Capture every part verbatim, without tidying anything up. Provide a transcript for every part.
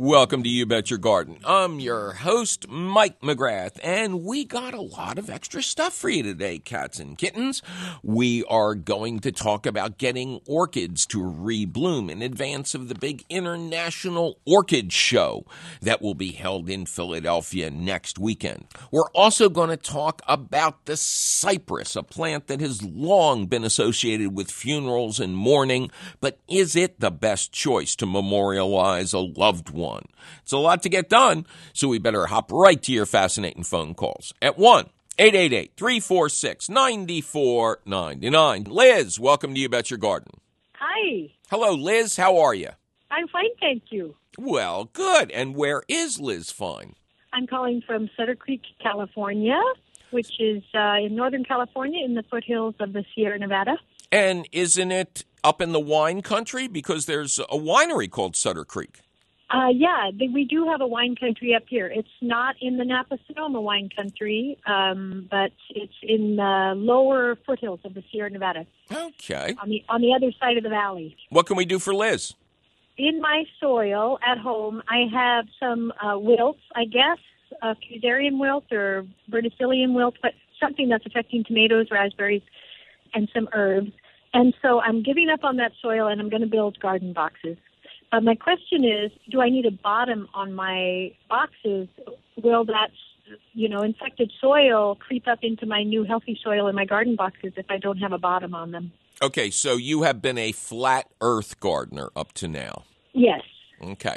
Welcome to You Bet Your Garden. I'm your host, Mike McGrath, and we got a lot of extra stuff for you today, cats and kittens. We are going to talk about getting orchids to rebloom in advance of the big International Orchid Show that will be held in Philadelphia next weekend. We're also going to talk about the cypress, a plant that has long been associated with funerals and mourning, but is it the best choice to memorialize a loved one? One. It's a lot to get done, so we better hop right to your fascinating phone calls at one eight eight eight, three four six, nine four nine nine. Liz, welcome to You Bet Your Garden. Hi. Hello, Liz. How are you? I'm fine, thank you. Well, good. And where is Liz fine? I'm calling from Sutter Creek, California, which is uh, in Northern California in the foothills of the Sierra Nevada. And isn't it up in the wine country? Because there's a winery called Sutter Creek. Uh, yeah, we do have a wine country up here. It's not in the Napa-Sonoma wine country, um, but it's in the lower foothills of the Sierra Nevada. Okay. On the on the other side of the valley. What can we do for Liz? In my soil at home, I have some uh, wilts, I guess, a fusarium wilt or verticillium wilt, but something that's affecting tomatoes, raspberries, and some herbs. And so I'm giving up on that soil, and I'm going to build garden boxes. Uh, my question is, do I need a bottom on my boxes? Will that, you know, infected soil creep up into my new healthy soil in my garden boxes if I don't have a bottom on them? Okay, so you have been a flat earth gardener up to now. Yes. Okay.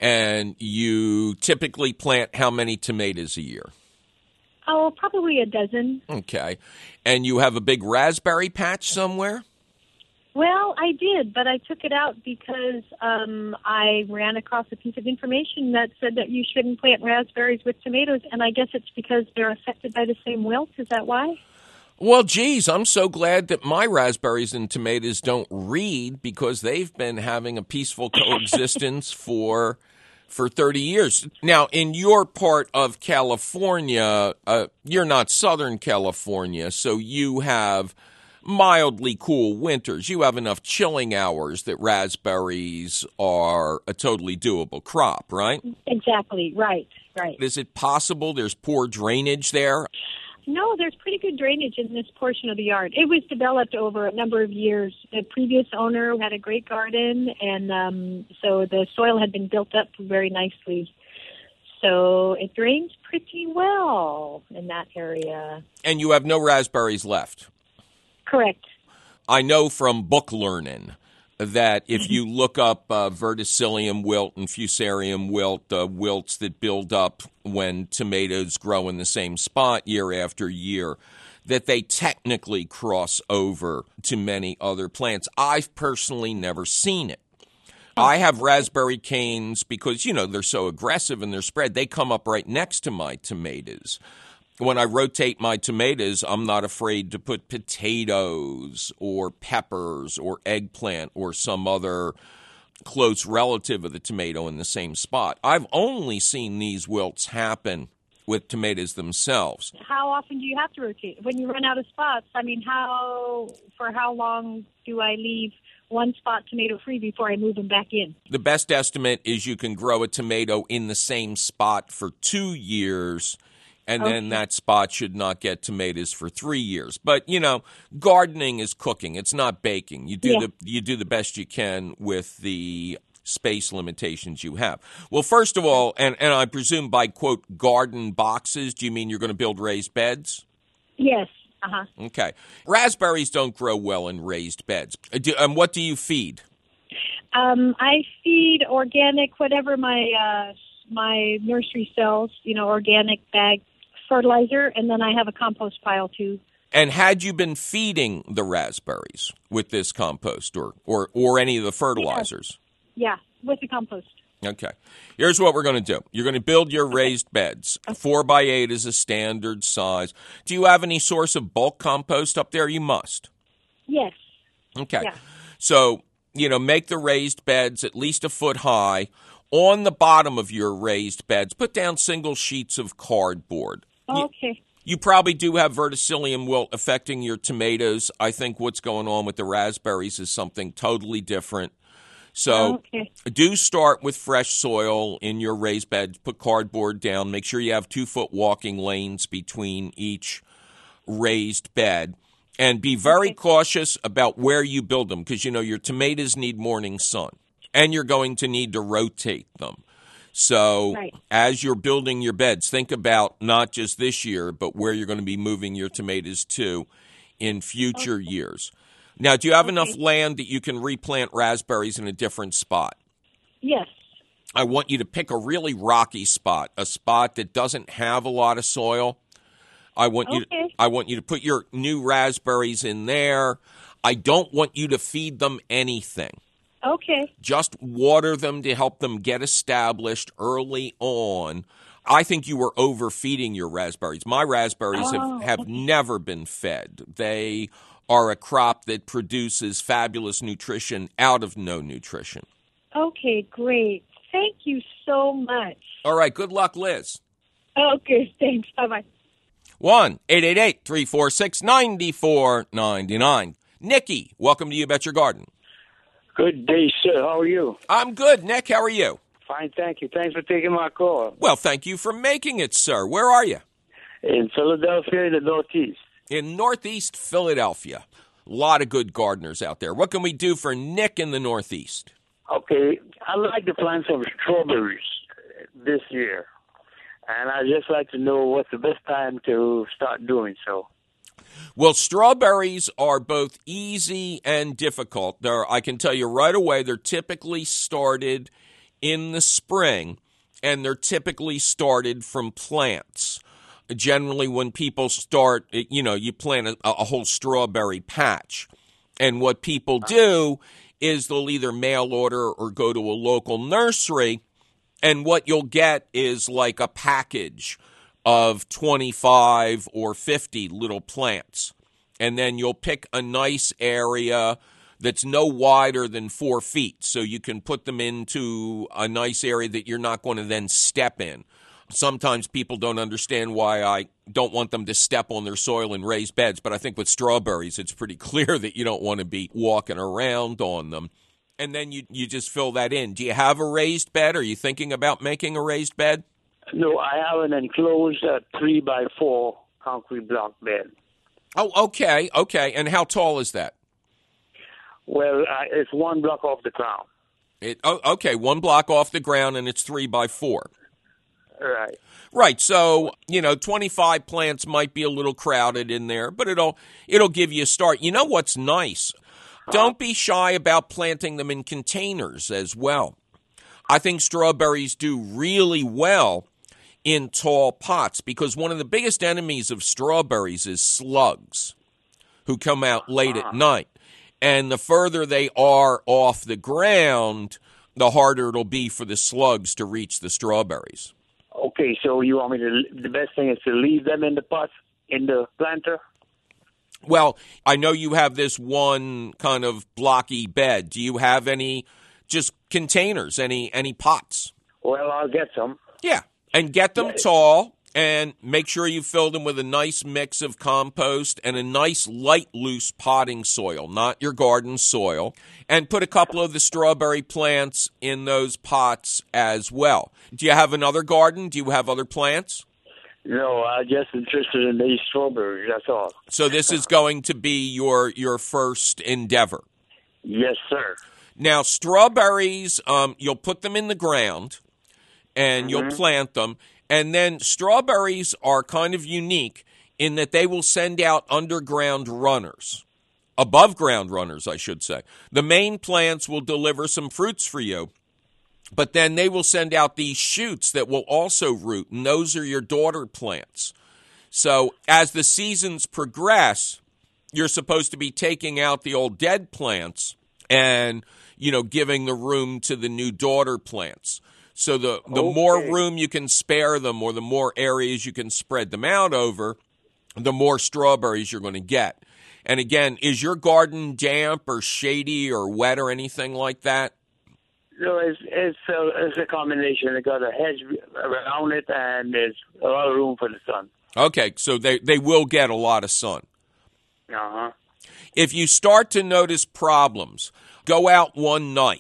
And you typically plant how many tomatoes a year? Oh, probably a dozen. Okay. And you have a big raspberry patch somewhere? Well, I did, but I took it out because um, I ran across a piece of information that said that you shouldn't plant raspberries with tomatoes, and I guess it's because they're affected by the same wilt. Is that why? Well, geez, I'm so glad that my raspberries and tomatoes don't read because they've been having a peaceful coexistence for for thirty years. Now, in your part of California, uh, you're not Southern California, so you have mildly cool winters. You have enough chilling hours that raspberries are a totally doable crop, right? Exactly, right, right. Is it possible there's poor drainage there? No, there's pretty good drainage in this portion of the yard. It was developed over a number of years. The previous owner had a great garden, and um, so the soil had been built up very nicely. So it drains pretty well in that area. And you have no raspberries left? Correct. I know from book learning that if you look up uh, verticillium wilt and fusarium wilt, uh, wilts that build up when tomatoes grow in the same spot year after year, that they technically cross over to many other plants. I've personally never seen it. I have raspberry canes because, you know, they're so aggressive and they're spread. They come up right next to my tomatoes. When I rotate my tomatoes, I'm not afraid to put potatoes or peppers or eggplant or some other close relative of the tomato in the same spot. I've only seen these wilts happen with tomatoes themselves. How often do you have to rotate? When you run out of spots, I mean, how for how long do I leave one spot tomato free before I move them back in? The best estimate is you can grow a tomato in the same spot for two years. And okay. then that spot should not get tomatoes for three years. But, you know, gardening is cooking. It's not baking. You do yeah. the you do the best you can with the space limitations you have. Well, first of all, and, and I presume by, quote, garden boxes, do you mean you're going to build raised beds? Yes. Uh-huh. Okay. Raspberries don't grow well in raised beds. Do, and what do you feed? Um, I feed organic, whatever my uh, my nursery sells, you know, organic bag fertilizer, and then I have a compost pile too. And had you been feeding the raspberries with this compost or, or, or any of the fertilizers? Yeah. yeah, with the compost. Okay. Here's what we're going to do. You're going to build your raised beds. Four by eight is a standard size. Do you have any source of bulk compost up there? You must. Yes. Okay. Yeah. So, you know, make the raised beds at least a foot high. On the bottom of your raised beds, put down single sheets of cardboard. Okay. You, you probably do have verticillium wilt affecting your tomatoes. I think what's going on with the raspberries is something totally different. So okay. do start with fresh soil in your raised bed. Put cardboard down. Make sure you have two-foot walking lanes between each raised bed. And be very okay. cautious about where you build them because, you know, your tomatoes need morning sun. And you're going to need to rotate them. So right. as you're building your beds, think about not just this year, but where you're going to be moving your tomatoes to in future okay. years. Now, do you have okay. enough land that you can replant raspberries in a different spot? Yes. I want you to pick a really rocky spot, a spot that doesn't have a lot of soil. I want you to, okay. I want you to put your new raspberries in there. I don't want you to feed them anything. Okay. Just water them to help them get established early on. I think you were overfeeding your raspberries. My raspberries oh, have, have okay. never been fed. They are a crop that produces fabulous nutrition out of no nutrition. Okay, great. Thank you so much. All right, good luck, Liz. Okay, thanks. Bye-bye. one eight eight eight, three four six, nine four nine nine. Nikki, welcome to You Bet Your Garden. Good day, sir. How are you? I'm good, Nick. How are you? Fine, thank you. Thanks for taking my call. Well, thank you for making it, sir. Where are you? In Philadelphia, in the Northeast. In Northeast Philadelphia. A lot of good gardeners out there. What can we do for Nick in the Northeast? Okay, I'd like to plant some strawberries this year. And I'd just like to know what's the best time to start doing so. Well, strawberries are both easy and difficult. They're, I can tell you right away, they're typically started in the spring, and they're typically started from plants. Generally, when people start, you know, you plant a, a whole strawberry patch. And what people do is they'll either mail order or go to a local nursery, and what you'll get is like a package of twenty-five or fifty little plants. And then you'll pick a nice area that's no wider than four feet. So you can put them into a nice area that you're not going to then step in. Sometimes people don't understand why I don't want them to step on their soil in raised beds, but I think with strawberries, it's pretty clear that you don't want to be walking around on them. And then you you just fill that in. Do you have a raised bed? Are you thinking about making a raised bed? No, I have an enclosed uh, three by four concrete block bed. Oh, okay, okay. And how tall is that? Well, uh, it's one block off the ground. It oh, okay, one block off the ground, and it's three by four. Right. Right. So, you know, twenty-five plants might be a little crowded in there, but it'll it'll give you a start. You know what's nice? Don't be shy about planting them in containers as well. I think strawberries do really well in tall pots because one of the biggest enemies of strawberries is slugs who come out late at night. And the further they are off the ground, the harder it'll be for the slugs to reach the strawberries. Okay, so you want me to, the best thing is to leave them in the pot, in the planter? Well, I know you have this one kind of blocky bed. Do you have any just containers, any any pots? Well, I'll get some. Yeah, and get them Yeah. tall and make sure you fill them with a nice mix of compost and a nice light, loose potting soil, not your garden soil, and put a couple of the strawberry plants in those pots as well. Do you have another garden? Do you have other plants? No, I'm just interested in these strawberries, that's all. So this is going to be your your first endeavor. Yes, sir. Now, strawberries, um, you'll put them in the ground, and Mm-hmm. you'll plant them. And then strawberries are kind of unique in that they will send out underground runners, above ground runners, I should say. The main plants will deliver some fruits for you, but then they will send out these shoots that will also root, and those are your daughter plants. So as the seasons progress, you're supposed to be taking out the old dead plants and, you know, giving the room to the new daughter plants. So the, the Okay. more room you can spare them or the more areas you can spread them out over, the more strawberries you're going to get. And again, is your garden damp or shady or wet or anything like that? No, it's it's a, it's a combination. It got a hedge around it, and there's a lot of room for the sun. Okay, so they, they will get a lot of sun. Uh-huh. If you start to notice problems, go out one night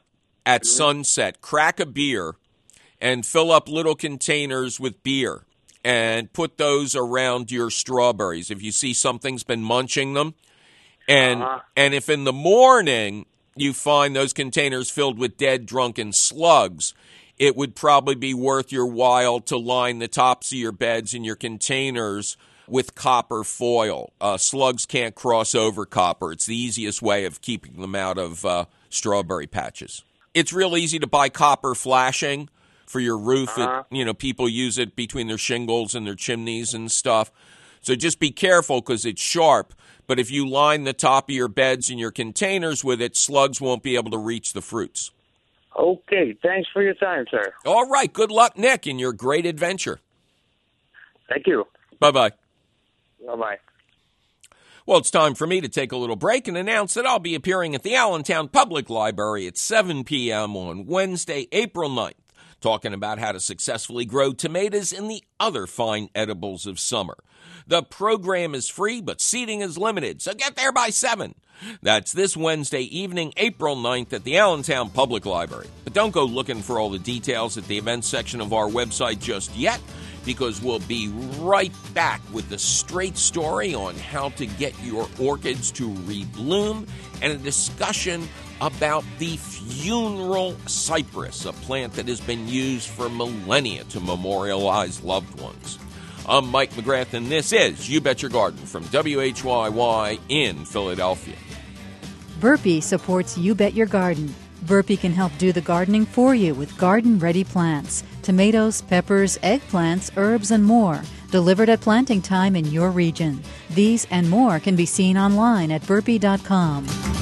at sunset, crack a beer and fill up little containers with beer and put those around your strawberries. If you see something's been munching them, and Uh-huh. and if in the morning you find those containers filled with dead, drunken slugs, it would probably be worth your while to line the tops of your beds and your containers with copper foil. Uh, slugs can't cross over copper. It's the easiest way of keeping them out of uh, strawberry patches. It's real easy to buy copper flashing for your roof. Uh-huh. It, you know, people use it between their shingles and their chimneys and stuff. So just be careful because it's sharp. But if you line the top of your beds and your containers with it, slugs won't be able to reach the fruits. Okay, thanks for your time, sir. All right. Good luck, Nick, in your great adventure. Thank you. Bye-bye. Bye-bye. Well, it's time for me to take a little break and announce that I'll be appearing at the Allentown Public Library at seven p.m. on Wednesday, April ninth, talking about how to successfully grow tomatoes and the other fine edibles of summer. The program is free, but seating is limited, so get there by seven. That's this Wednesday evening, April ninth, at the Allentown Public Library. But don't go looking for all the details at the events section of our website just yet, because we'll be right back with the straight story on how to get your orchids to rebloom and a discussion about the funeral cypress, a plant that has been used for millennia to memorialize loved ones. I'm Mike McGrath, and this is You Bet Your Garden from W H Y Y in Philadelphia. Burpee supports You Bet Your Garden. Burpee can help do the gardening for you with garden-ready plants, tomatoes, peppers, eggplants, herbs, and more, delivered at planting time in your region. These and more can be seen online at burpee dot com.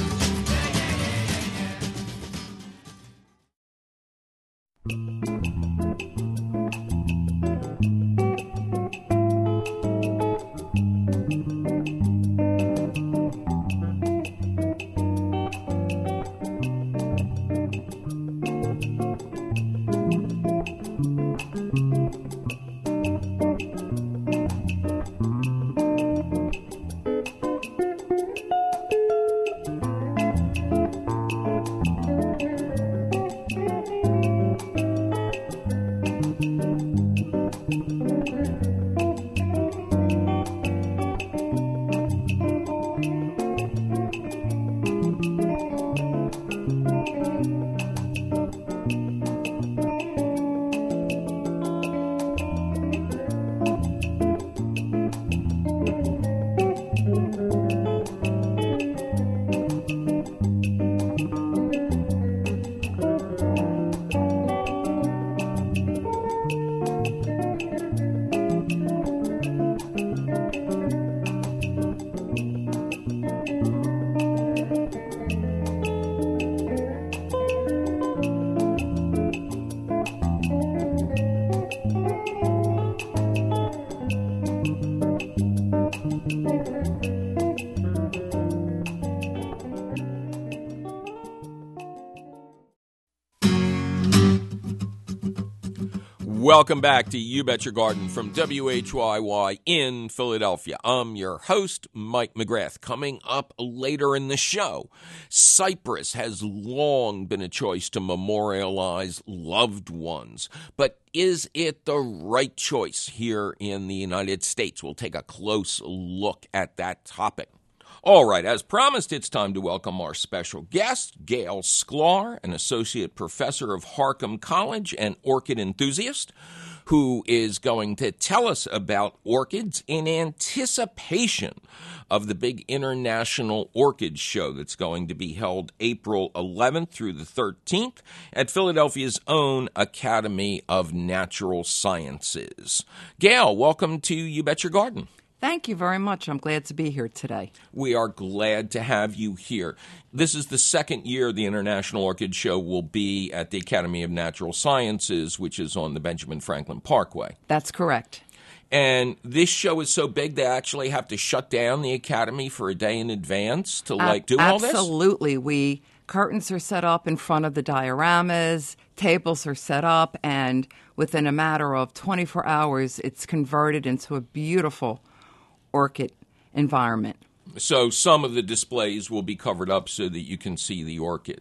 Welcome back to You Bet Your Garden from W H Y Y in Philadelphia. I'm your host, Mike McGrath. Coming up later in the show, cypress has long been a choice to memorialize loved ones. But is it the right choice here in the United States? We'll take a close look at that topic. All right, as promised, it's time to welcome our special guest, Gail Sklar, an associate professor of Harcum College and orchid enthusiast, who is going to tell us about orchids in anticipation of the big International Orchid Show that's going to be held April eleventh through the thirteenth at Philadelphia's own Academy of Natural Sciences. Gail, welcome to You Bet Your Garden. Thank you very much. I'm glad to be here today. We are glad to have you here. This is the second year the International Orchid Show will be at the Academy of Natural Sciences, which is on the Benjamin Franklin Parkway. That's correct. And this show is so big they actually have to shut down the Academy for a day in advance to, like, uh, do all this? Absolutely. We curtains are set up in front of the dioramas, tables are set up, and within a matter of twenty-four hours, it's converted into a beautiful orchid environment. So some of the displays will be covered up so that you can see the orchids.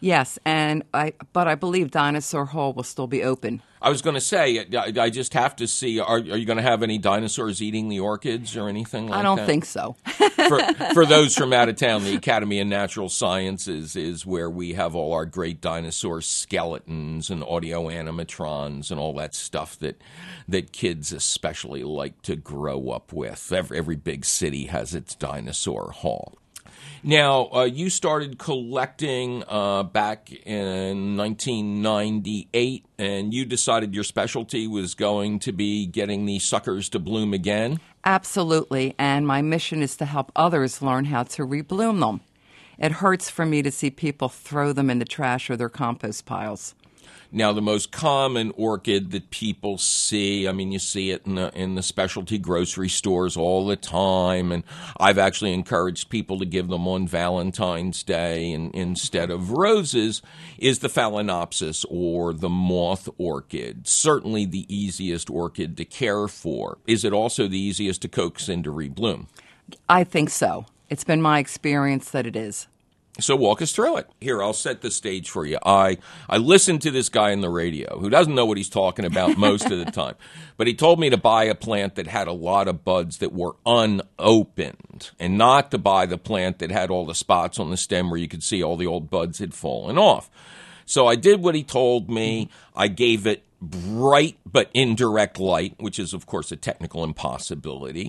Yes, and I but I believe Dinosaur Hall will still be open. I was going to say, I, I just have to see, are, are you going to have any dinosaurs eating the orchids or anything like that? I don't think so. for, for those from out of town, the Academy of Natural Sciences is where we have all our great dinosaur skeletons and audio animatrons and all that stuff that that kids especially like to grow up with. Every, every big city has its dinosaur hall. Now, uh, you started collecting uh, back in nineteen ninety-eight, and you decided your specialty was going to be getting these suckers to bloom again? Absolutely, and my mission is to help others learn how to rebloom them. It hurts for me to see people throw them in the trash or their compost piles. Now, the most common orchid that people see, I mean, you see it in the, in the specialty grocery stores all the time, and I've actually encouraged people to give them on Valentine's Day and, instead of roses, is the Phalaenopsis or the moth orchid. Certainly the easiest orchid to care for. Is it also the easiest to coax into rebloom? I think so. It's been my experience that it is. So walk us through it. Here, I'll set the stage for you. I I listened to this guy on the radio who doesn't know what he's talking about most of the time. But he told me to buy a plant that had a lot of buds that were unopened and not to buy the plant that had all the spots on the stem where you could see all the old buds had fallen off. So I did what he told me. I gave it bright but indirect light, which is, of course, a technical impossibility.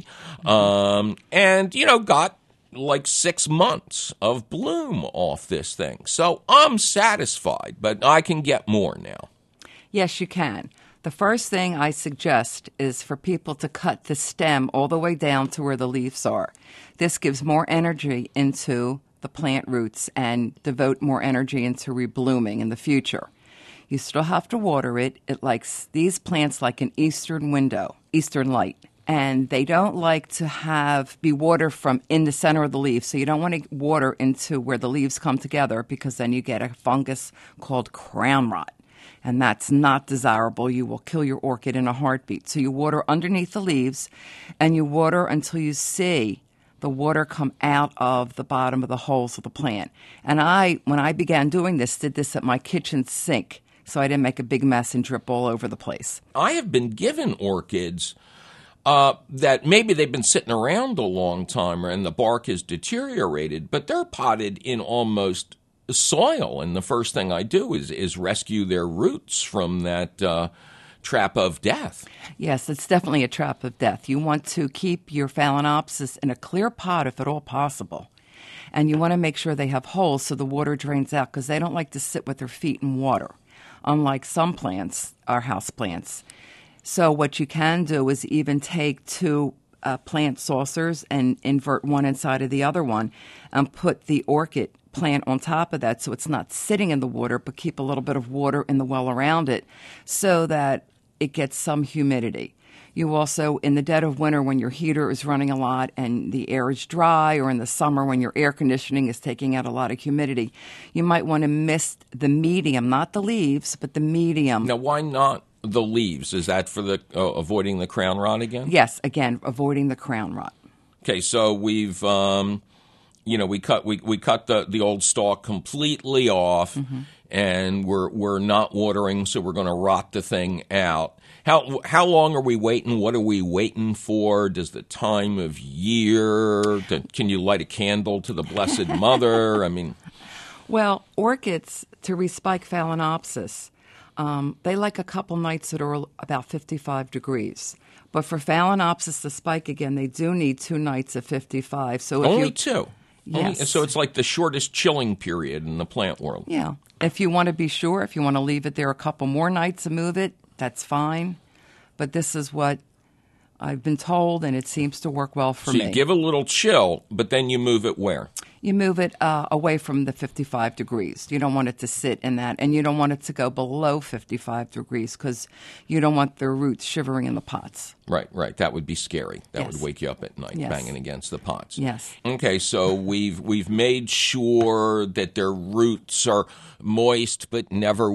Um, and, you know, got like six months of bloom off this thing. So I'm satisfied, but I can get more now. Yes, you can. The first thing I suggest is for people to cut the stem all the way down to where the leaves are. This gives more energy into the plant roots and devote more energy into reblooming in the future. You still have to water it. It likes these plants like an eastern window, eastern light. And they don't like to have be watered from in the center of the leaf. So you don't want to water into where the leaves come together because then you get a fungus called crown rot. And that's not desirable. You will kill your orchid in a heartbeat. So you water underneath the leaves and you water until you see the water come out of the bottom of the holes of the plant. And I, when I began doing this, did this at my kitchen sink. So I didn't make a big mess and drip all over the place. I have been given orchids Uh, that maybe they've been sitting around a long time and the bark is deteriorated, but they're potted in almost soil. And the first thing I do is, is rescue their roots from that uh, trap of death. Yes, it's definitely a trap of death. You want to keep your Phalaenopsis in a clear pot if at all possible. And you want to make sure they have holes so the water drains out because they don't like to sit with their feet in water, unlike some plants, our house plants. So what you can do is even take two uh, plant saucers and invert one inside of the other one and put the orchid plant on top of that so it's not sitting in the water, but keep a little bit of water in the well around it so that it gets some humidity. You also, in the dead of winter when your heater is running a lot and the air is dry, or in the summer when your air conditioning is taking out a lot of humidity, you might want to mist the medium, not the leaves, but the medium. Now, why not the leaves? Is that for the uh, avoiding the crown rot again? Yes, again, avoiding the crown rot. Okay, so we've, um, you know, we cut we, we cut the, the old stalk completely off, mm-hmm. and we're we're not watering, so we're going to rot the thing out. How how long are we waiting? What are we waiting for? Does the time of year? To, can you light a candle to the Blessed Mother? I mean, well, orchids to respike Phalaenopsis. Um, they like a couple nights that are about fifty-five degrees. But for Phalaenopsis to spike again, they do need two nights of fifty-five. So if Only you, two? Yes. Only, so it's like the shortest chilling period in the plant world. Yeah. If you want to be sure, if you want to leave it there a couple more nights and move it, that's fine. But this is what I've been told, and it seems to work well for so me. So you give a little chill, but then you move it where? You move it uh, away from the fifty-five degrees. You don't want it to sit in that, and you don't want it to go below fifty-five degrees because you don't want the roots shivering in the pots. Right, right. That would be scary. That Yes. would wake you up at night, Yes. banging against the pots. Yes. Okay, so we've we've made sure that their roots are moist but never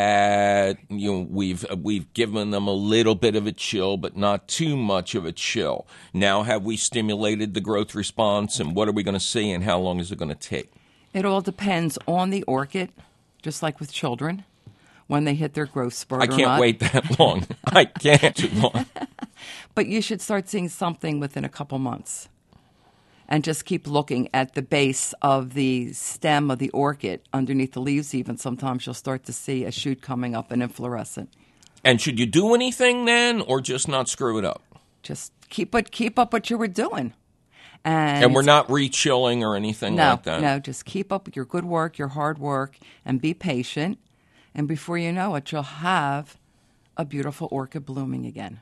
wet. You know, we've we've given them a little bit of a chill, but not too much of a chill. Now, have we stimulated the growth response, and what are we going to see, and how long is it going to take? It all depends on the orchid just like with children, when they hit their growth spurt I or can't not. wait that long. I can't too long. But you should start seeing something within a couple months. And just keep looking at the base of the stem of the orchid, underneath the leaves even. Sometimes you'll start to see a shoot coming up and inflorescent. And should you do anything then, or just not screw it up? Just keep it, keep up what you were doing. And, And we're not re-chilling or anything no, like that? No, just keep up with your good work, your hard work, and be patient. And before you know it, you'll have a beautiful orchid blooming again.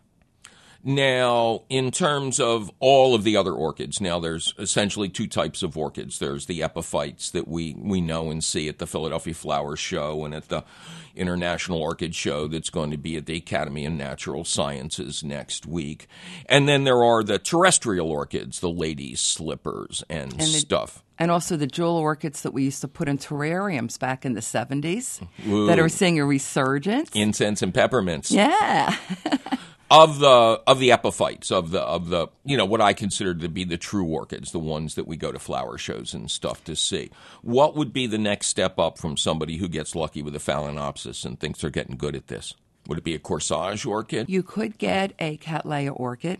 Now, in terms of all of the other orchids, now there's essentially two types of orchids. There's the epiphytes that we, we know and see at the Philadelphia Flower Show and at the International Orchid Show that's going to be at the Academy of Natural Sciences next week. And then there are the terrestrial orchids, the ladies' slippers and, And the- stuff. And also the jewel orchids that we used to put in terrariums back in the seventies Ooh. that are seeing a resurgence. Incense and peppermints. Yeah. Of the of the epiphytes, of the of the you know what I consider to be the true orchids, the ones that we go to flower shows and stuff to see. What would be the next step up from somebody who gets lucky with a Phalaenopsis and thinks they're getting good at this? Would it be a corsage orchid? You could get a Cattleya orchid,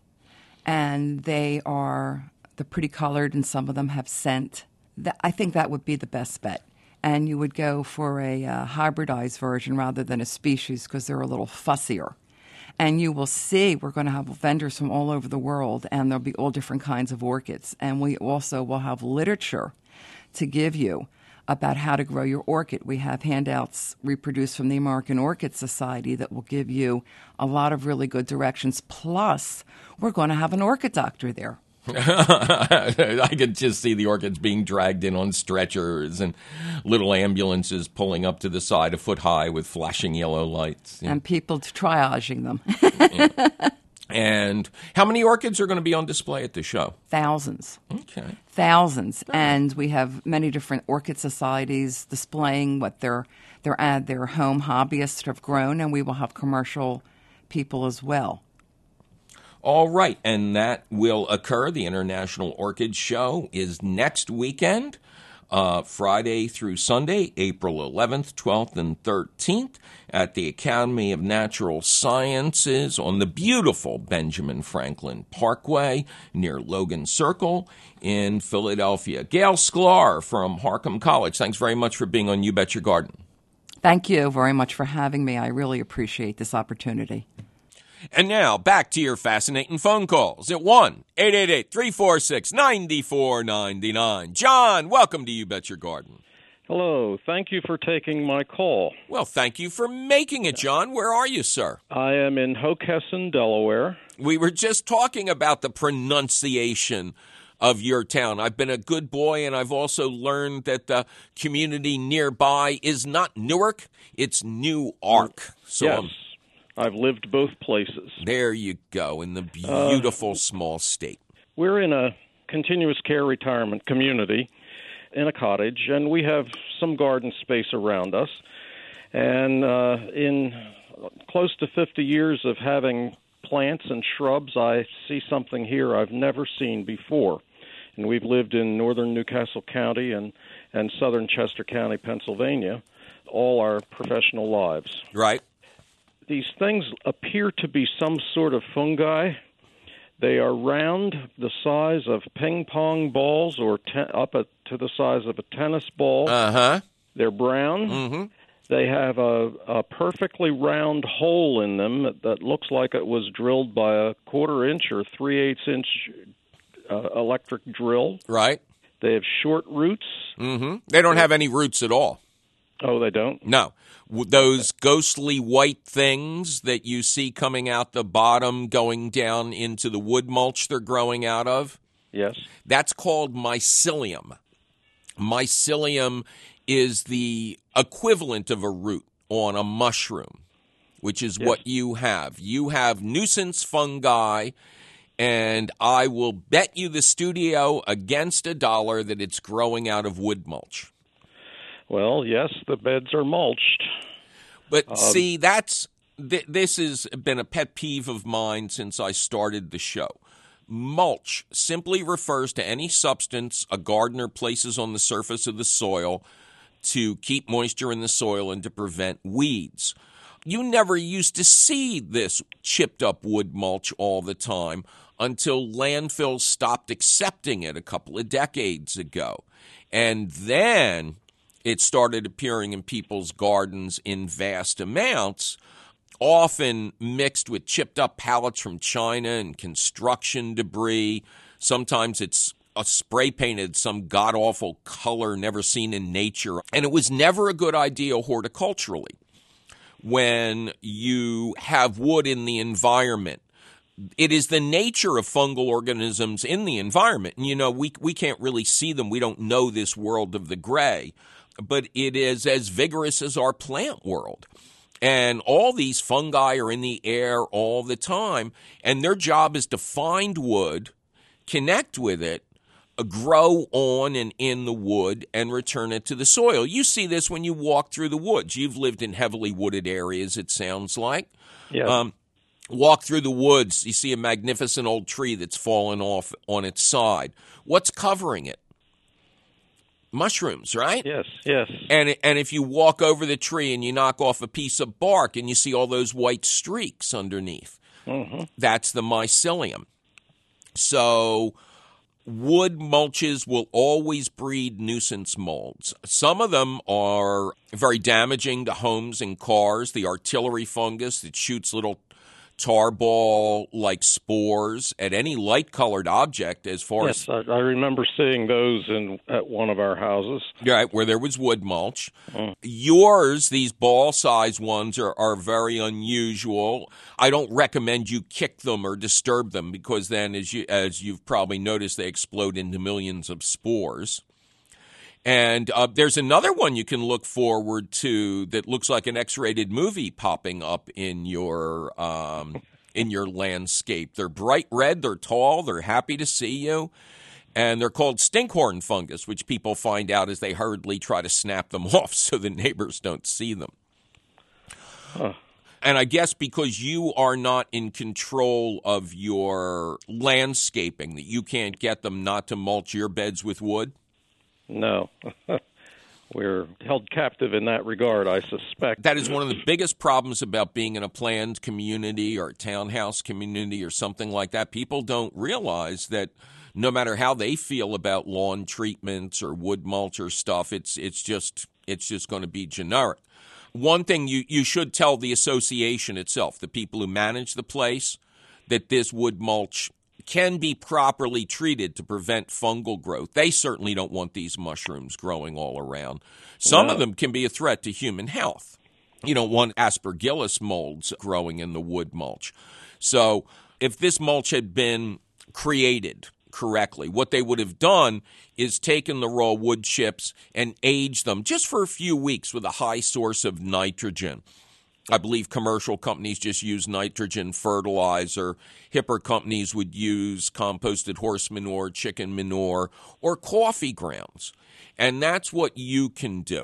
and they are the pretty colored, and some of them have scent. That, I think that would be the best bet. And you would go for a uh, hybridized version rather than a species because they're a little fussier. And you will see we're going to have vendors from all over the world, and there'll be all different kinds of orchids. And we also will have literature to give you about how to grow your orchid. We have handouts reproduced from the American Orchid Society that will give you a lot of really good directions. Plus, we're going to have an orchid doctor there. I could just see the orchids being dragged in on stretchers and little ambulances pulling up to the side a foot high with flashing yellow lights. And people triaging them. Yeah. And how many orchids are going to be on display at the show? Thousands. Okay. Thousands. And we have many different orchid societies displaying what their their ad their home hobbyists have grown, and we will have commercial people as well. All right, and that will occur. The International Orchid Show is next weekend, uh, Friday through Sunday, April eleventh, twelfth, and thirteenth, at the Academy of Natural Sciences on the beautiful Benjamin Franklin Parkway near Logan Circle in Philadelphia. Gail Sklar from Harcum College, thanks very much for being on You Bet Your Garden. Thank you very much for having me. I really appreciate this opportunity. And now, back to your fascinating phone calls at one eight eight eight, three four six, nine four nine nine. John, welcome to You Bet Your Garden. Hello. Thank you for taking my call. Well, thank you for making it, John. Where are you, sir? I am in Hockessin, Delaware. We were just talking about the pronunciation of your town. I've been a good boy, and I've also learned that the community nearby is not Newark, it's Newark. So yes. um, I've lived both places. there you go, in the beautiful uh, small state. We're in a continuous care retirement community in a cottage, and we have some garden space around us. And uh, in close to fifty years of having plants and shrubs, I see something here I've never seen before. And we've lived in northern Newcastle County and, and southern Chester County, Pennsylvania, all our professional lives. Right. These things appear to be some sort of fungi. They are round, the size of ping pong balls, or ten, up at, to the size of a tennis ball. Uh-huh. They're brown. Mm-hmm. They have a, a perfectly round hole in them that, that looks like it was drilled by a quarter inch or three-eighths inch uh, electric drill. Right. They have short roots. Mm-hmm. They don't have any roots at all. Oh, they don't? No. Those ghostly white things that you see coming out the bottom going down into the wood mulch they're growing out of? Yes. That's called mycelium. Mycelium is the equivalent of a root on a mushroom, which is yes. what you have. You have nuisance fungi, and I will bet you the studio against a dollar that it's growing out of wood mulch. Well, yes, the beds are mulched. But um, see, that's th- this has been a pet peeve of mine since I started the show. Mulch simply refers to any substance a gardener places on the surface of the soil to keep moisture in the soil and to prevent weeds. You never used to see this chipped up wood mulch all the time until landfills stopped accepting it a couple of decades ago. And then it started appearing in people's gardens in vast amounts, often mixed with chipped up pallets from China and construction debris. Sometimes it's a spray painted some god-awful color never seen in nature. And it was never a good idea horticulturally. When you have wood in the environment, it is the nature of fungal organisms in the environment. And, you know, we we can't really see them. We don't know this world of the gray. But it is as vigorous as our plant world. And all these fungi are in the air all the time. And their job is to find wood, connect with it, grow on and in the wood, and return it to the soil. You see this when you walk through the woods. You've lived in heavily wooded areas, it sounds like. Yeah. Um, walk through the woods, you see a magnificent old tree that's fallen off on its side. What's covering it? Mushrooms, right? Yes, yes. And and if you walk over the tree and you knock off a piece of bark and you see all those white streaks underneath, mm-hmm. that's the mycelium. So wood mulches will always breed nuisance molds. Some of them are very damaging to homes and cars. The artillery fungus that shoots little tar ball-like spores at any light-colored object as far yes, as... I, I remember seeing those in at one of our houses. Right, where there was wood mulch. Mm. Yours, these ball-sized ones, are, are very unusual. I don't recommend you kick them or disturb them because then, as, you, as you've probably noticed, they explode into millions of spores. And uh, there's another one you can look forward to that looks like an X-rated movie popping up in your um, in your landscape. They're bright red, they're tall, they're happy to see you, and they're called stinkhorn fungus, which people find out as they hurriedly try to snap them off so the neighbors don't see them. Huh. And I guess because you are not in control of your landscaping, that you can't get them not to mulch your beds with wood? No. We're held captive in that regard, I suspect. That is one of the biggest problems about being in a planned community or a townhouse community or something like that. People don't realize that no matter how they feel about lawn treatments or wood mulch or stuff, it's it's just it's just going to be generic. One thing you, you should tell the association itself, the people who manage the place, that this wood mulch can be properly treated to prevent fungal growth. They certainly don't want these mushrooms growing all around. Some No. of them can be a threat to human health. You don't want aspergillus molds growing in the wood mulch. So if this mulch had been created correctly, what they would have done is taken the raw wood chips and aged them just for a few weeks with a high source of nitrogen. I believe commercial companies just use nitrogen fertilizer. Hipper companies would use composted horse manure, chicken manure, or coffee grounds. And that's what you can do.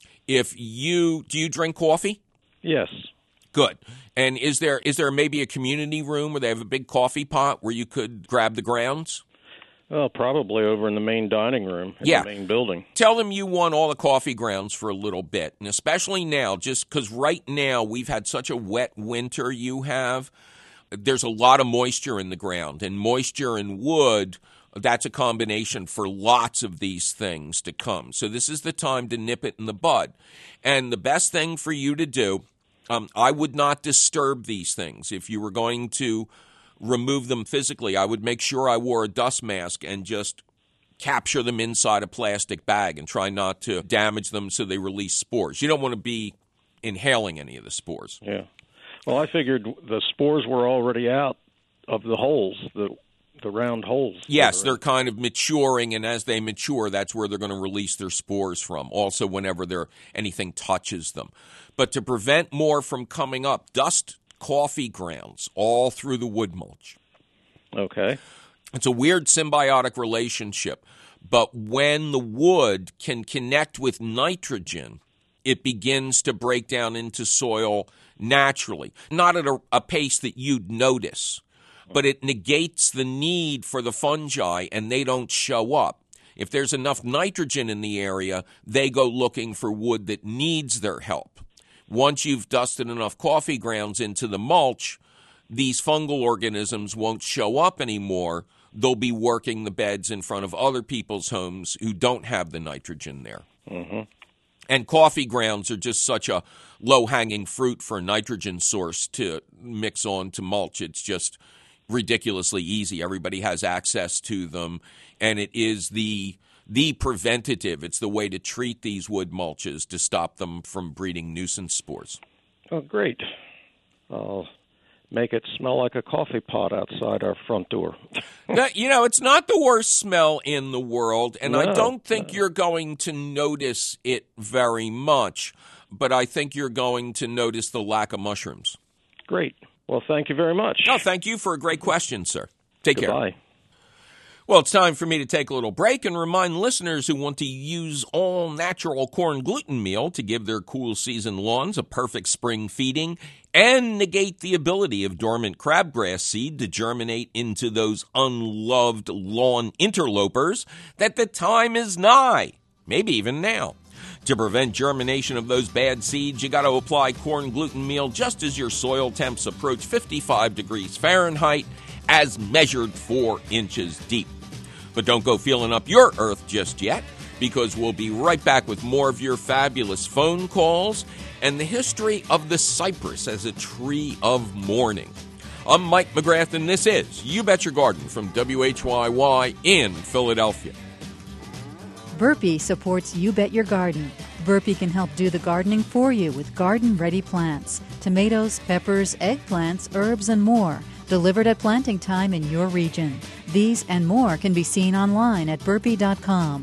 If you do you drink coffee? Yes. Good. And is there is there maybe a community room where they have a big coffee pot where you could grab the grounds? Well, probably over in the main dining room in Yeah. the main building. Tell them you want all the coffee grounds for a little bit, and especially now, just because right now we've had such a wet winter you have, there's a lot of moisture in the ground, and moisture and wood, that's a combination for lots of these things to come. So this is the time to nip it in the bud. And the best thing for you to do, um, I would not disturb these things. If you were going to remove them physically, I would make sure I wore a dust mask and just capture them inside a plastic bag and try not to damage them so they release spores. You don't want to be inhaling any of the spores. Yeah. Well, I figured the spores were already out of the holes, the the round holes. Yes, they're kind of maturing, and as they mature, that's where they're going to release their spores from, also whenever they're, anything touches them. But to prevent more from coming up, dust coffee grounds all through the wood mulch. Okay. It's a weird symbiotic relationship, but when the wood can connect with nitrogen, it begins to break down into soil naturally, not at a, a pace that you'd notice, but it negates the need for the fungi and they don't show up. If there's enough nitrogen in the area, they go looking for wood that needs their help. Once you've dusted enough coffee grounds into the mulch, these fungal organisms won't show up anymore. They'll be working the beds in front of other people's homes who don't have the nitrogen there. Mm-hmm. And coffee grounds are just such a low-hanging fruit for a nitrogen source to mix on to mulch. It's just ridiculously easy. Everybody has access to them, and it is the the preventative. It's the way to treat these wood mulches to stop them from breeding nuisance spores. Oh, great. I'll make it smell like a coffee pot outside our front door. Now, you know, it's not the worst smell in the world, and No, I don't think no. you're going to notice it very much, but I think you're going to notice the lack of mushrooms. Great. Well, thank you very much. No, thank you for a great question, sir. Take care. Goodbye. Well, it's time for me to take a little break and remind listeners who want to use all-natural corn gluten meal to give their cool season lawns a perfect spring feeding and negate the ability of dormant crabgrass seed to germinate into those unloved lawn interlopers that the time is nigh, maybe even now. To prevent germination of those bad seeds, you got to apply corn gluten meal just as your soil temps approach fifty-five degrees Fahrenheit, as measured four inches deep. But don't go feeling up your earth just yet, because we'll be right back with more of your fabulous phone calls and the history of the cypress as a tree of mourning. I'm Mike McGrath, and this is You Bet Your Garden from W H Y Y in Philadelphia. Burpee supports You Bet Your Garden. Burpee can help do the gardening for you with garden-ready plants, tomatoes, peppers, eggplants, herbs, and more, delivered at planting time in your region. These and more can be seen online at burpee dot com.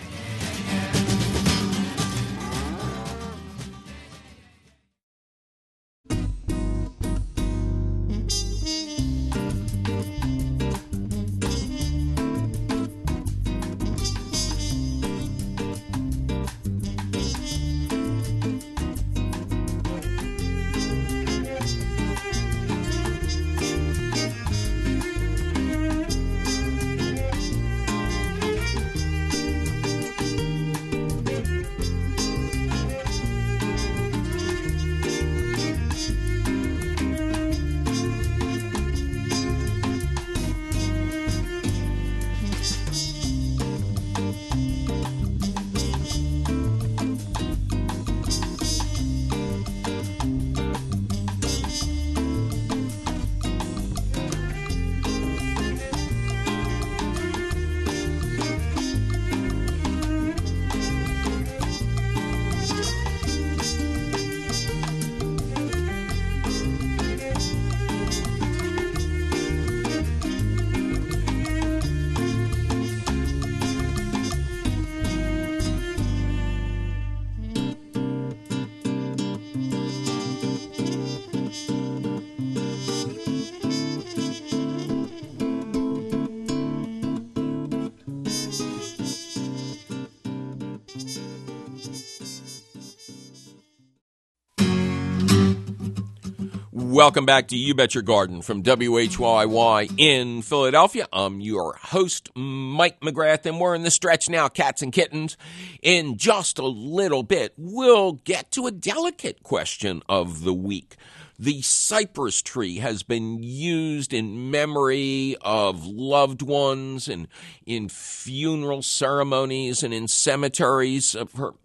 Welcome back to You Bet Your Garden from W H Y Y in Philadelphia. I'm your host, Mike McGrath, and we're in the stretch now, cats and kittens. In just a little bit, we'll get to a delicate question of the week. The cypress tree has been used in memory of loved ones and in funeral ceremonies and in cemeteries for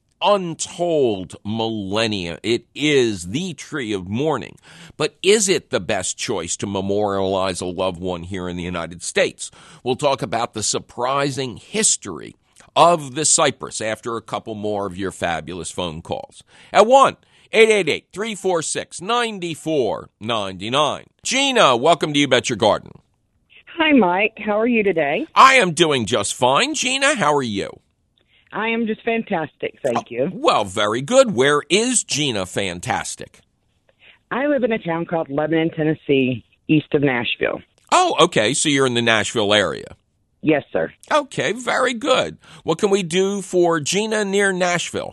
untold millennia. It is the tree of mourning. But is it the best choice to memorialize a loved one here in the United States? We'll talk about the surprising history of the cypress after a couple more of your fabulous phone calls. At one eight eight eight, three four six, nine four nine nine. Gina, welcome to You Bet Your Garden. Hi, Mike. How are you today? I am doing just fine. Gina, how are you? I am just fantastic, thank you. Well, very good. Where is Gina fantastic? I live in a town called Lebanon, Tennessee, east of Nashville. Oh, okay. So you're in the Nashville area. Yes, sir. Okay, very good. What can we do for Gina near Nashville?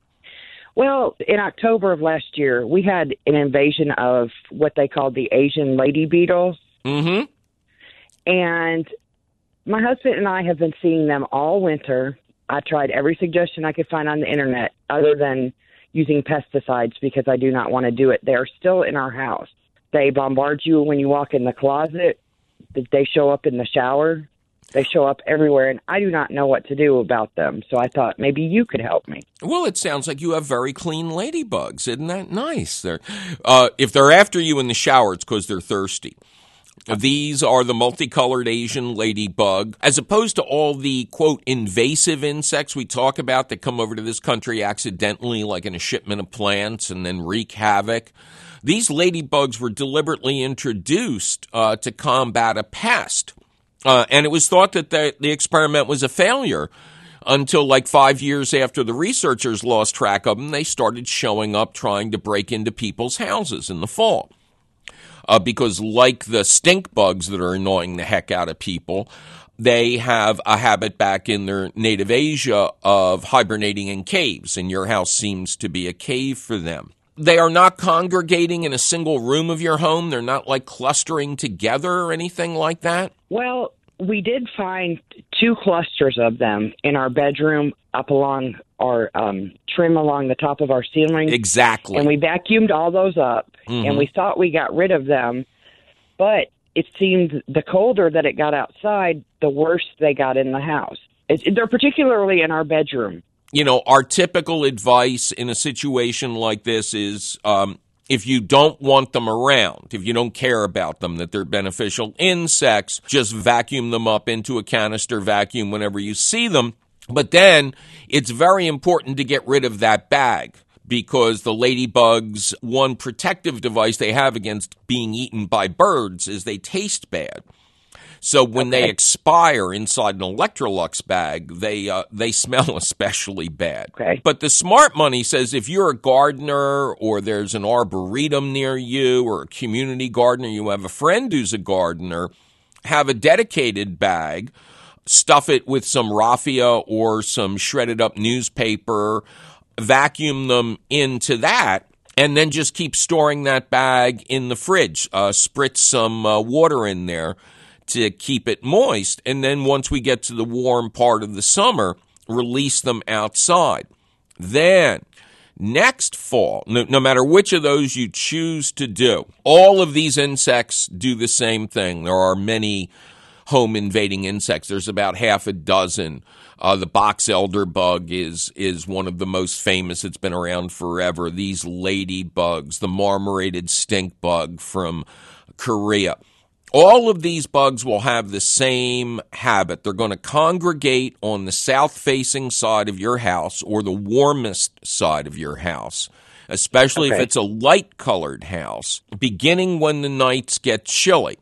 Well, in October of last year, we had an invasion of what they called the Asian lady beetles. Mm-hmm. And My husband and I have been seeing them all winter. I tried every suggestion I could find on the internet other than using pesticides because I do not want to do it. They're still in our house. They bombard you when you walk in the closet. They show up in the shower. They show up everywhere, and I do not know what to do about them. So I thought maybe you could help me. Well, it sounds like you have very clean ladybugs. Isn't that nice? They're, uh, if they're after you in the shower, it's because they're thirsty. These are the multicolored Asian ladybug, as opposed to all the, quote, invasive insects we talk about that come over to this country accidentally, like in a shipment of plants, and then wreak havoc. These ladybugs were deliberately introduced uh, to combat a pest. Uh, and it was thought that the, the experiment was a failure until like five years after the researchers lost track of them. They started showing up trying to break into people's houses in the fall. Uh, because like the stink bugs that are annoying the heck out of people, they have a habit back in their native Asia of hibernating in caves, and your house seems to be a cave for them. They are not congregating in a single room of your home. They're not like clustering together or anything like that. Well, we did find two clusters of them in our bedroom up along our um, trim along the top of our ceiling. Exactly. And we vacuumed all those up, mm-hmm. and we thought we got rid of them. But it seemed the colder that it got outside, the worse they got in the house. It, they're particularly in our bedroom. You know, our typical advice in a situation like this is um, if you don't want them around, if you don't care about them, that they're beneficial insects, just vacuum them up into a canister vacuum whenever you see them. But then it's very important to get rid of that bag because the ladybugs, one protective device they have against being eaten by birds is they taste bad. So when okay. they expire inside an Electrolux bag, they uh, they smell especially bad. Okay. But the smart money says if you're a gardener or there's an arboretum near you or a community gardener, you have a friend who's a gardener, have a dedicated bag, stuff it with some raffia or some shredded up newspaper, vacuum them into that, and then just keep storing that bag in the fridge. Uh, spritz some uh, water in there to keep it moist, and then once we get to the warm part of the summer, release them outside. Then, next fall, no, no matter which of those you choose to do, all of these insects do the same thing. There are many home-invading insects. There's about half a dozen. Uh, the box elder bug is is one of the most famous. It's been around forever. These ladybugs, the marmorated stink bug from Korea. All of these bugs will have the same habit. They're going to congregate on the south-facing side of your house or the warmest side of your house, especially okay. if it's a light-colored house, beginning when the nights get chilly.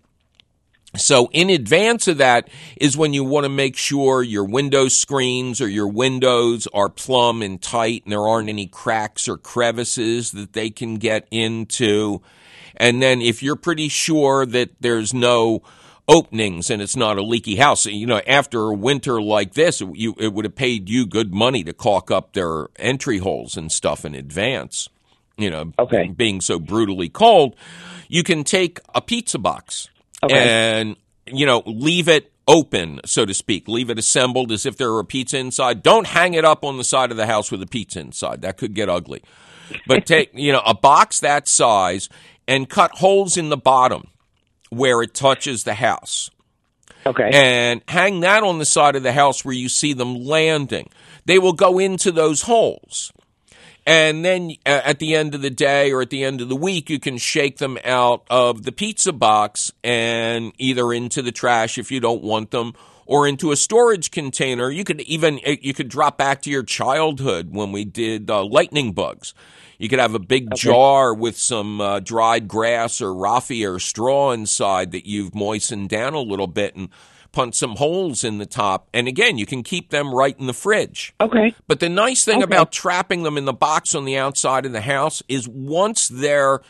So in advance of that is when you want to make sure your window screens or your windows are plumb and tight and there aren't any cracks or crevices that they can get into. And then if you're pretty sure that there's no openings and it's not a leaky house, you know, after a winter like this, you, it would have paid you good money to caulk up their entry holes and stuff in advance, you know, okay. being so brutally cold. You can take a pizza box okay. and, you know, leave it open, so to speak. Leave it assembled as if there were a pizza inside. Don't hang it up on the side of the house with a pizza inside. That could get ugly. But take, you know, a box that size and cut holes in the bottom where it touches the house. Okay. And hang that on the side of the house where you see them landing. They will go into those holes. And then uh, at the end of the day or at the end of the week, you can shake them out of the pizza box and either into the trash if you don't want them or into a storage container. You could even you could drop back to your childhood when we did uh, lightning bugs. You could have a big okay. jar with some uh, dried grass or raffia or straw inside that you've moistened down a little bit and punch some holes in the top. And again, you can keep them right in the fridge. Okay. But the nice thing okay. about trapping them in the box on the outside of the house is once they're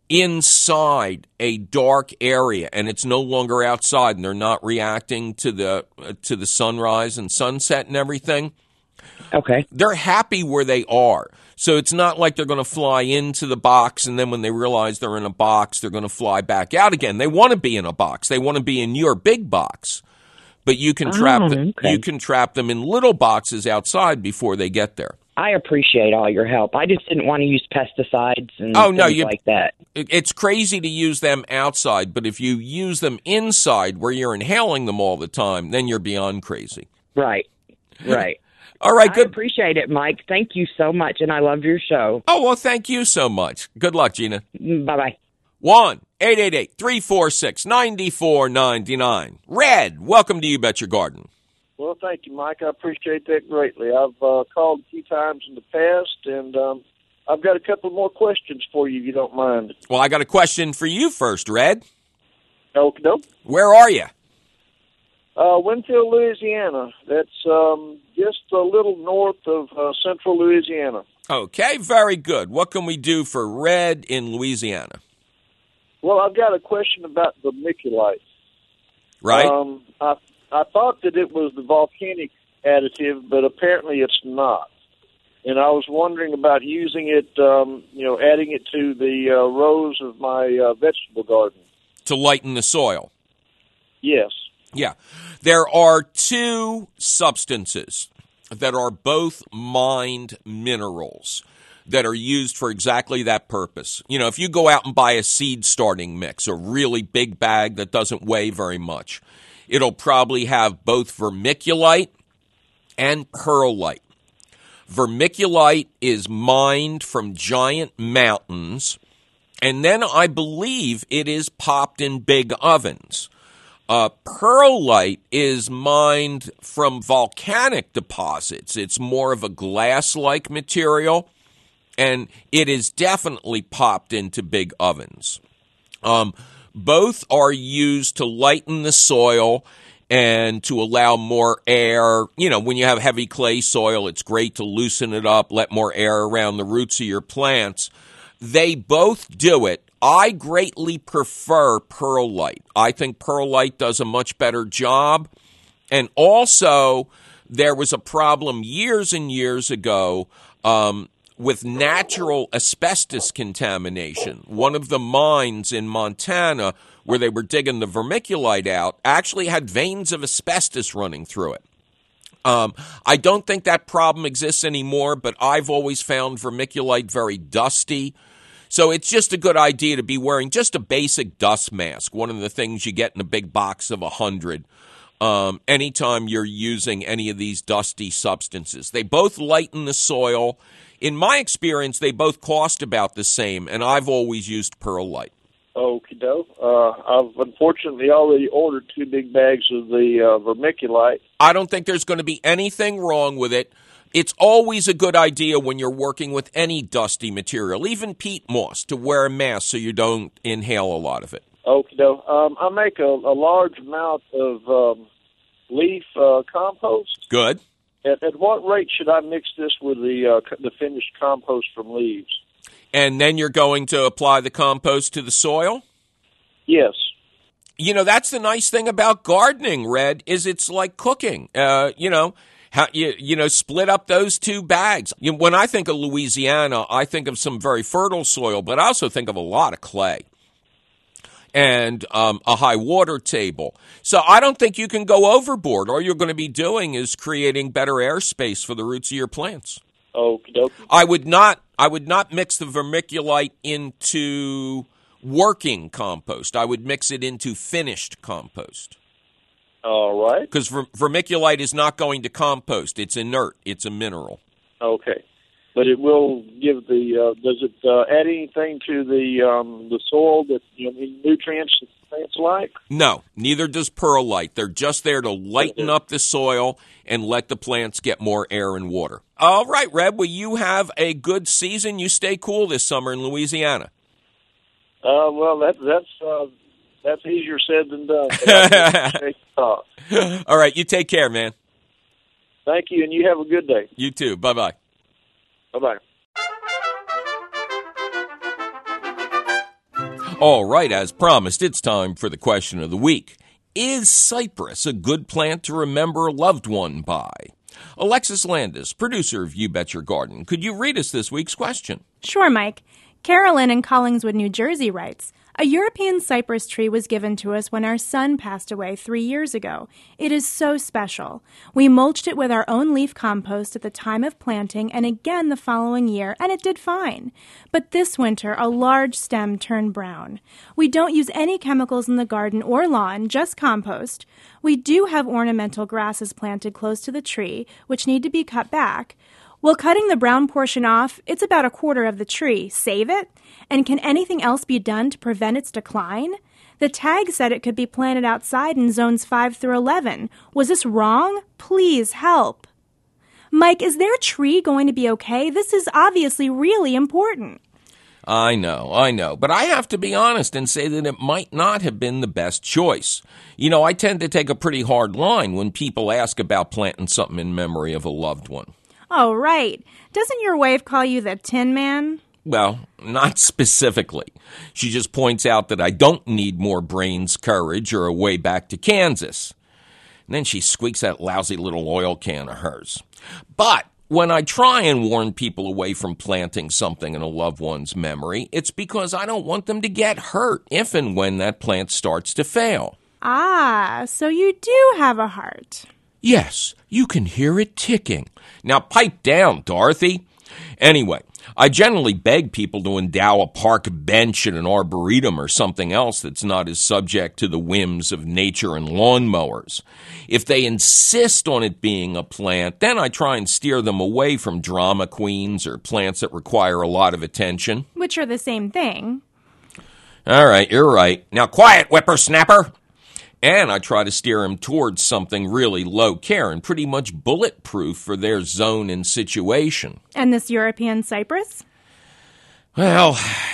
inside a dark area and it's no longer outside and they're not reacting to the uh, to the sunrise and sunset and everything, okay, they're happy where they are. So it's not like they're going to fly into the box and then when they realize they're in a box, they're going to fly back out again. They want to be in a box. They want to be in your big box. but you can trap Oh, them, okay. you can trap them in little boxes outside before they get there. I appreciate all your help. I just didn't want to use pesticides and Oh, no, things you- like that. It- It's crazy to use them outside, but if you use them inside where you're inhaling them all the time, then you're beyond crazy. Right, right. All right, I good. appreciate it, Mike. Thank you so much, and I love your show. Oh, well, thank you so much. Good luck, Gina. Bye-bye. one eight eight eight, three four six, nine four nine nine. Red, welcome to You Bet Your Garden. Well, thank you, Mike. I appreciate that greatly. I've uh, called a few times in the past, and um, I've got a couple more questions for you, if you don't mind. Well, I got a question for you first, Red. Okie doke. Where are you? Uh, Winfield, Louisiana. That's um, just a little north of uh, central Louisiana. Okay, very good. What can we do for Red in Louisiana? Well, I've got a question about the vermiculite. Right? Um, I, I thought that it was the volcanic additive, but apparently it's not. And I was wondering about using it, um, you know, adding it to the uh, rows of my uh, vegetable garden. To lighten the soil. Yes. Yeah. There are two substances that are both mined minerals that are used for exactly that purpose. You know, if you go out and buy a seed starting mix, a really big bag that doesn't weigh very much, it'll probably have both vermiculite and perlite. Vermiculite is mined from giant mountains, and then I believe it is popped in big ovens. Uh, perlite is mined from volcanic deposits. It's more of a glass-like material, and it is definitely popped into big ovens. Um, both are used to lighten the soil and to allow more air. You know, when you have heavy clay soil, it's great to loosen it up, let more air around the roots of your plants. They both do it. I greatly prefer perlite. I think perlite does a much better job. And also, there was a problem years and years ago um, with natural asbestos contamination. One of the mines in Montana where they were digging the vermiculite out actually had veins of asbestos running through it. Um, I don't think that problem exists anymore, but I've always found vermiculite very dusty. So it's just a good idea to be wearing just a basic dust mask, one of the things you get in a big box of a hundred, um, anytime you're using any of these dusty substances. They both lighten the soil. In my experience, they both cost about the same, and I've always used perlite. Okie doke. Uh, I've unfortunately already ordered two big bags of the uh, vermiculite. I don't think there's going to be anything wrong with it. It's always a good idea when you're working with any dusty material, even peat moss, to wear a mask so you don't inhale a lot of it. Okie doke. Um, I make a, a large amount of um, leaf uh, compost. Good. At, at what rate should I mix this with the uh, the finished compost from leaves? And then you're going to apply the compost to the soil? Yes. You know, that's the nice thing about gardening, Red, is it's like cooking. Uh, you know, how, you, you know, split up those two bags. You know, when I think of Louisiana, I think of some very fertile soil, but I also think of a lot of clay and um, a high water table. So I don't think you can go overboard. All you're going to be doing is creating better airspace for the roots of your plants. Okie doke. I would not I would not mix the vermiculite into working compost. I would mix it into finished compost. All right. Because ver- vermiculite is not going to compost. It's inert. It's a mineral. Okay. But it will give the, uh, does it uh, add anything to the um, the soil that, you know, any nutrients that plants like? No, neither does perlite. They're just there to lighten up the soil and let the plants get more air and water. All right, Red, well, you have a good season. You stay cool this summer in Louisiana. Uh, well, that, that's uh, that's easier said than done. But I appreciate the talk. All right, you take care, man. Thank you, and you have a good day. You too. Bye-bye. Bye-bye. All right, as promised, it's time for the question of the week. Is cypress a good plant to remember a loved one by? Alexis Landis, producer of You Bet Your Garden, could you read us this week's question? Sure, Mike. Carolyn in Collingswood, New Jersey writes, a European cypress tree was given to us when our son passed away three years ago. It is so special. We mulched it with our own leaf compost at the time of planting and again the following year, and it did fine. But this winter, a large stem turned brown. We don't use any chemicals in the garden or lawn, just compost. We do have ornamental grasses planted close to the tree, which need to be cut back. Will cutting the brown portion off, it's about a quarter of the tree, save it? And can anything else be done to prevent its decline? The tag said it could be planted outside in zones five through eleven. Was this wrong? Please help. Mike, is their tree going to be okay? This is obviously really important. I know, I know, but I have to be honest and say that it might not have been the best choice. You know, I tend to take a pretty hard line when people ask about planting something in memory of a loved one. Oh, right. Doesn't your wife call you the Tin Man? Well, not specifically. She just points out that I don't need more brains, courage, or a way back to Kansas. And then she squeaks that lousy little oil can of hers. But when I try and warn people away from planting something in a loved one's memory, it's because I don't want them to get hurt if and when that plant starts to fail. Ah, so you do have a heart. Yes, you can hear it ticking. Now pipe down, Dorothy. Anyway, I generally beg people to endow a park bench and an arboretum or something else that's not as subject to the whims of nature and lawnmowers. If they insist on it being a plant, then I try and steer them away from drama queens or plants that require a lot of attention. Which are the same thing. All right, you're right. Now quiet, whippersnapper. And I try to steer them towards something really low care and pretty much bulletproof for their zone and situation. And this European cypress? Well,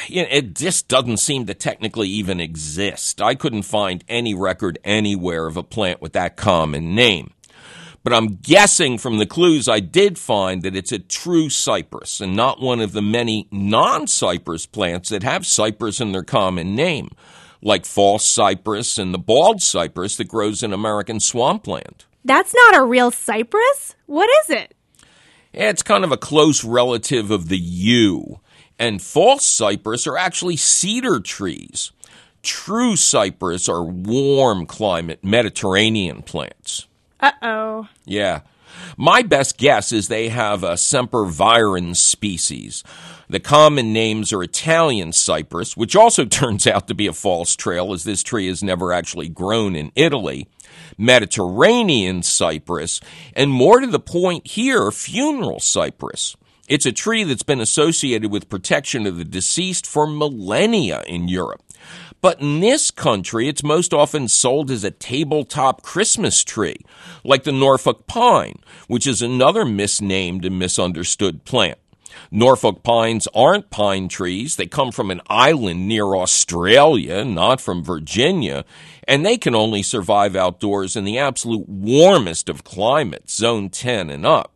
it just doesn't seem to technically even exist. I couldn't find any record anywhere of a plant with that common name. But I'm guessing from the clues I did find that it's a true cypress and not one of the many non-cypress plants that have cypress in their common name, like false cypress and the bald cypress that grows in American swampland. That's not a real cypress? What is it? It's kind of a close relative of the yew. And false cypress are actually cedar trees. True cypress are warm climate Mediterranean plants. Uh-oh. Yeah. My best guess is they have a sempervirens species. The common names are Italian cypress, which also turns out to be a false trail, as this tree has never actually grown in Italy, Mediterranean cypress, and more to the point here, funeral cypress. It's a tree that's been associated with protection of the deceased for millennia in Europe. But in this country, it's most often sold as a tabletop Christmas tree, like the Norfolk pine, which is another misnamed and misunderstood plant. Norfolk pines aren't pine trees. They come from an island near Australia, not from Virginia, and they can only survive outdoors in the absolute warmest of climates, zone ten and up.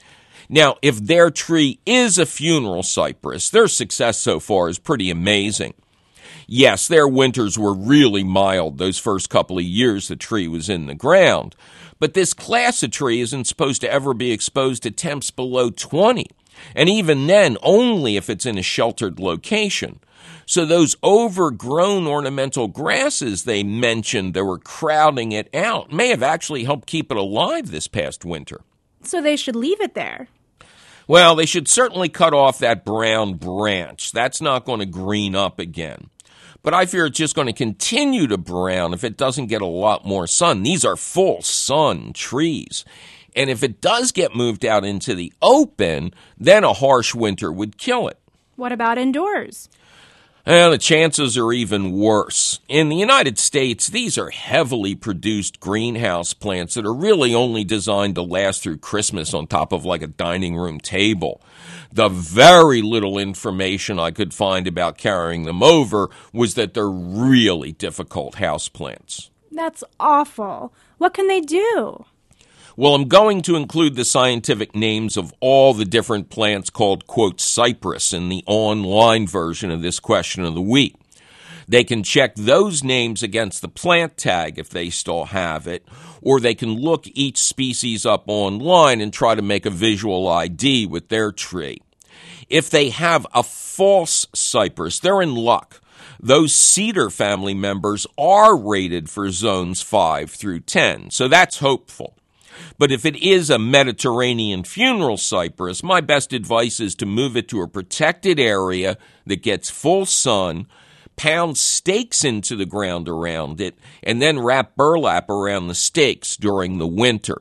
Now, if their tree is a funeral cypress, their success so far is pretty amazing. Yes, their winters were really mild those first couple of years the tree was in the ground, but this class of tree isn't supposed to ever be exposed to temps below twenty, and even then only if it's in a sheltered location. So those overgrown ornamental grasses they mentioned that were crowding it out may have actually helped keep it alive this past winter. So they should leave it there. Well, they should certainly cut off that brown branch. That's not going to green up again. But I fear it's just going to continue to brown if it doesn't get a lot more sun. These are full sun trees. And if it does get moved out into the open, then a harsh winter would kill it. What about indoors? Well, the chances are even worse. In the United States, these are heavily produced greenhouse plants that are really only designed to last through Christmas on top of like a dining room table. The very little information I could find about carrying them over was that they're really difficult houseplants. That's awful. What can they do? Well, I'm going to include the scientific names of all the different plants called, quote, cypress in the online version of this question of the week. They can check those names against the plant tag if they still have it, or they can look each species up online and try to make a visual I D with their tree. If they have a false cypress, they're in luck. Those cedar family members are rated for zones five through ten, so that's hopeful. But if it is a Mediterranean funeral cypress, my best advice is to move it to a protected area that gets full sun, pound stakes into the ground around it, and then wrap burlap around the stakes during the winter.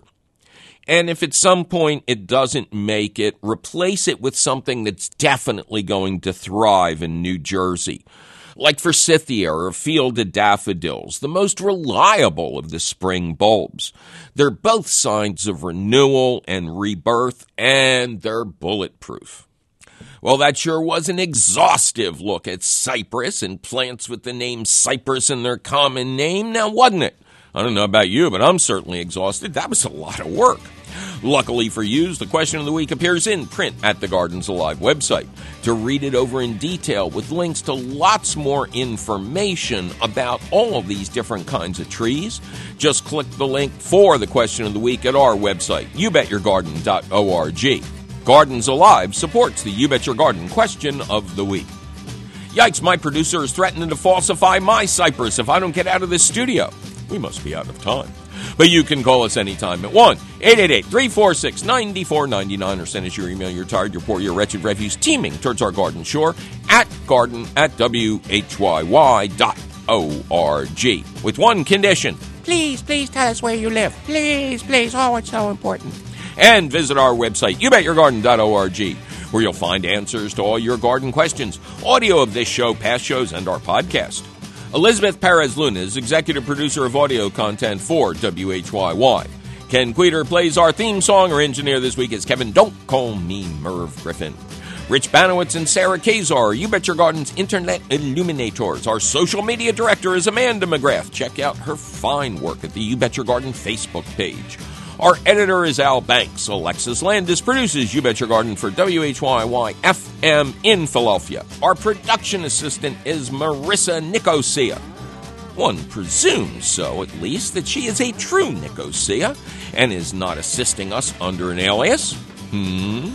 And if at some point it doesn't make it, replace it with something that's definitely going to thrive in New Jersey, like forsythia or a field of daffodils, the most reliable of the spring bulbs. They're both signs of renewal and rebirth, and they're bulletproof. Well, that sure was an exhaustive look at cypress and plants with the name cypress in their common name, now wasn't it? I don't know about you, but I'm certainly exhausted. That was a lot of work. Luckily for you, the question of the week appears in print at the Gardens Alive website. To read it over in detail with links to lots more information about all of these different kinds of trees, just click the link for the question of the week at our website, you bet your garden dot org. Gardens Alive supports the You Bet Your Garden question of the week. Yikes, my producer is threatening to falsify my cypress if I don't get out of this studio. We must be out of time. But you can call us anytime at one eight eight eight, three four six, nine four nine nine or send us your email, your tired, your poor, your wretched refuse teeming towards our garden shore at garden at W H Y Y dot O R G. With one condition. Please, please tell us where you live. Please, please. Oh, it's so important. And visit our website, you bet your garden dot org, where you'll find answers to all your garden questions, audio of this show, past shows, and our podcast. Elizabeth Perez-Luna is executive producer of audio content for W H Y Y. Ken Queter plays our theme song. Our engineer this week is Kevin Don't Call Me Merv Griffin. Rich Banowitz and Sarah Kazar are You Bet Your Garden's internet illuminators. Our social media director is Amanda McGrath. Check out her fine work at the You Bet Your Garden Facebook page. Our editor is Al Banks. Alexis Landis produces You Bet Your Garden for W H Y Y F M in Philadelphia. Our production assistant is Marissa Nicosia. One presumes so, at least, that she is a true Nicosia and is not assisting us under an alias. Hmm?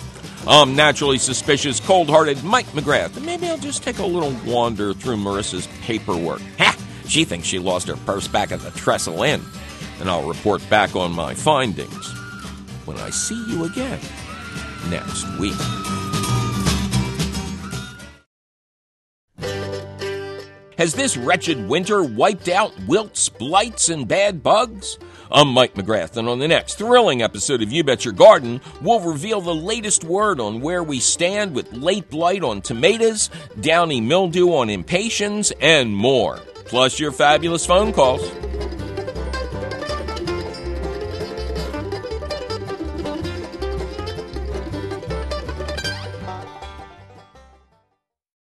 I'm naturally suspicious, cold-hearted Mike McGrath. And maybe I'll just take a little wander through Marissa's paperwork. Ha! She thinks she lost her purse back at the Trestle Inn. And I'll report back on my findings when I see you again next week. Has this wretched winter wiped out wilts, blights, and bad bugs? I'm Mike McGrath, and on the next thrilling episode of You Bet Your Garden, we'll reveal the latest word on where we stand with late blight on tomatoes, downy mildew on impatiens, and more. Plus your fabulous phone calls.